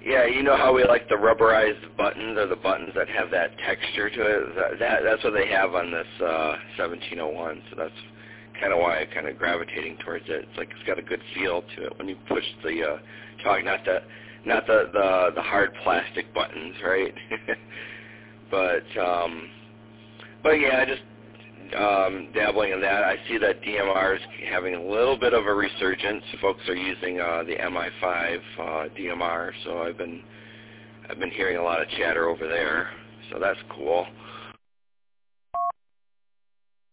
Yeah, you know how we like the rubberized buttons, or the buttons that have that texture to it? That's what they have on this 1701, so that's kind of why I'm kind of gravitating towards it. It's like it's got a good feel to it when you push the chalk, not the hard plastic buttons, right? but yeah, just dabbling in that. I see that DMR is having a little bit of a resurgence. Folks are using the MI5 DMR, so I've been hearing a lot of chatter over there. So that's cool.